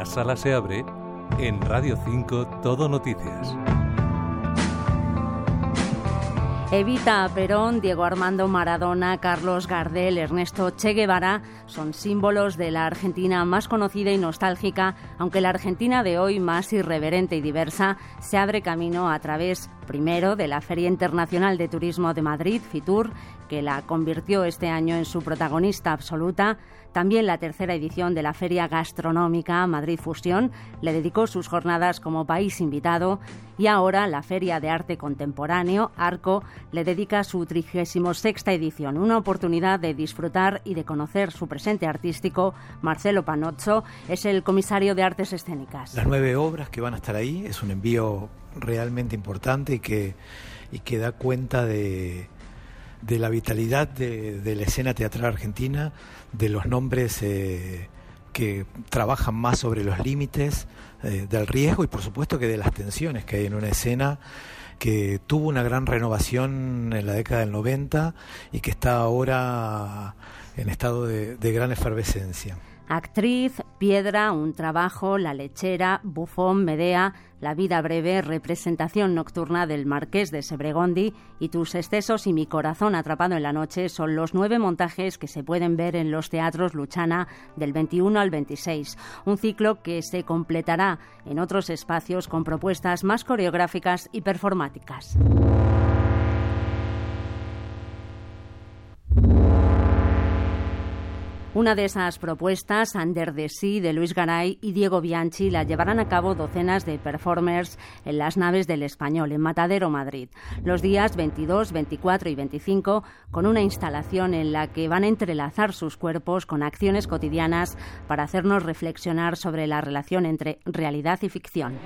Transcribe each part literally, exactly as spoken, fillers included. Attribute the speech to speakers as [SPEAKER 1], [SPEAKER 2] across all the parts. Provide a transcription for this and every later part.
[SPEAKER 1] La sala se abre en Radio cinco Todo Noticias.
[SPEAKER 2] Evita Perón, Diego Armando Maradona, Carlos Gardel, Ernesto Che Guevara son símbolos de la Argentina más conocida y nostálgica, aunque la Argentina de hoy, más irreverente y diversa, se abre camino a través, primero, de la Feria Internacional de Turismo de Madrid, FITUR, que la convirtió este año en su protagonista absoluta. También la tercera edición de la Feria Gastronómica Madrid Fusión le dedicó sus jornadas como país invitado, y ahora la Feria de Arte Contemporáneo, ARCO, le dedica su trigésima sexta edición, una oportunidad de disfrutar y de conocer su presente artístico. Marcelo Panozzo es el comisario de Artes Escénicas.
[SPEAKER 3] Las nueve obras que van a estar ahí es un envío realmente importante y que, y que da cuenta de... de la vitalidad de, de la escena teatral argentina, de los nombres eh, que trabajan más sobre los límites eh, del riesgo y por supuesto que de las tensiones que hay en una escena que tuvo una gran renovación en la década del noventa y que está ahora en estado de, de gran efervescencia.
[SPEAKER 2] Actriz, Piedra, Un trabajo, La lechera, Bufón, Medea, La vida breve, representación nocturna del Marqués de Sebregondi y Tus excesos y mi corazón atrapado en la noche son los nueve montajes que se pueden ver en los teatros Luchana del veintiuno al veintiséis. Un ciclo que se completará en otros espacios con propuestas más coreográficas y performáticas. Una de esas propuestas, Under the Sea, de Luis Garay y Diego Bianchi, la llevarán a cabo docenas de performers en las naves del Español, en Matadero, Madrid, los días veintidós, veinticuatro y veinticinco, con una instalación en la que van a entrelazar sus cuerpos con acciones cotidianas para hacernos reflexionar sobre la relación entre realidad y ficción.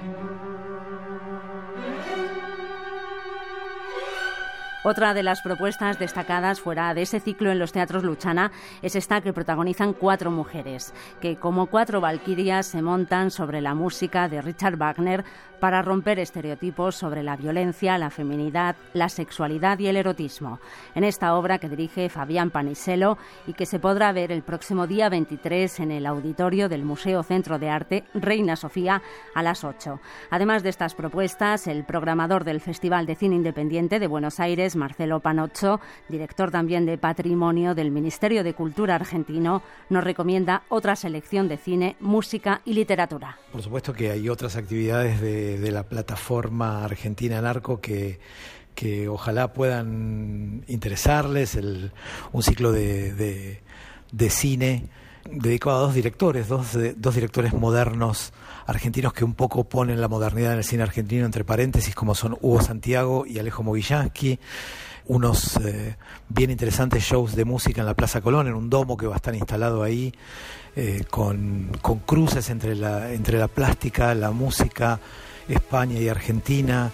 [SPEAKER 2] Otra de las propuestas destacadas fuera de ese ciclo en los teatros Luchana es esta que protagonizan cuatro mujeres, que como cuatro valquirias se montan sobre la música de Richard Wagner para romper estereotipos sobre la violencia, la feminidad, la sexualidad y el erotismo. En esta obra que dirige Fabián Paniselo y que se podrá ver el próximo día veintitrés en el auditorio del Museo Centro de Arte Reina Sofía a las ocho. Además de estas propuestas, el programador del Festival de Cine Independiente de Buenos Aires, Marcelo Panozzo, director también de Patrimonio del Ministerio de Cultura argentino, nos recomienda otra selección de cine, música y literatura.
[SPEAKER 3] Por supuesto que hay otras actividades de, de la plataforma argentina Narco que, que ojalá puedan interesarles, el, un ciclo de, de, de cine dedicado a dos directores, dos, dos directores modernos argentinos que un poco ponen la modernidad en el cine argentino entre paréntesis, como son Hugo Santiago y Alejo Mogillansky, unos eh, bien interesantes shows de música en la Plaza Colón, en un domo que va a estar instalado ahí, eh, con, con cruces entre la, entre la plástica, la música, España y Argentina.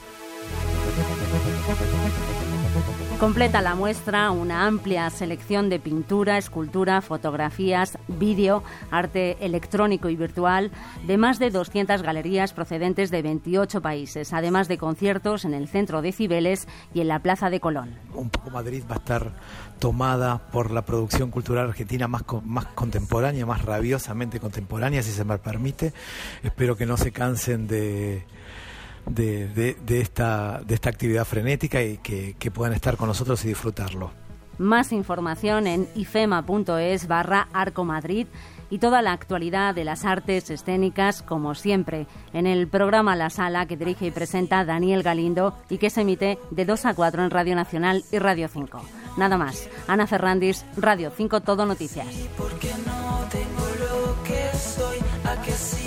[SPEAKER 2] Completa la muestra una amplia selección de pintura, escultura, fotografías, vídeo, arte electrónico y virtual de más de doscientas galerías procedentes de veintiocho países, además de conciertos en el Centro de Cibeles y en la Plaza de Colón.
[SPEAKER 3] Un poco Madrid va a estar tomada por la producción cultural argentina más, más contemporánea, más rabiosamente contemporánea, si se me permite. Espero que no se cansen de... De, de, de, esta, de esta actividad frenética y que, que puedan estar con nosotros y disfrutarlo.
[SPEAKER 2] Más información en ifema.es barra Arco Madrid y toda la actualidad de las artes escénicas, como siempre, en el programa La Sala que dirige y presenta Daniel Galindo y que se emite de dos a cuatro en Radio Nacional y Radio cinco. Nada más. Ana Ferrandis, Radio cinco Todo Noticias.
[SPEAKER 4] ¿Por qué no tengo lo que soy? ¿A que sí?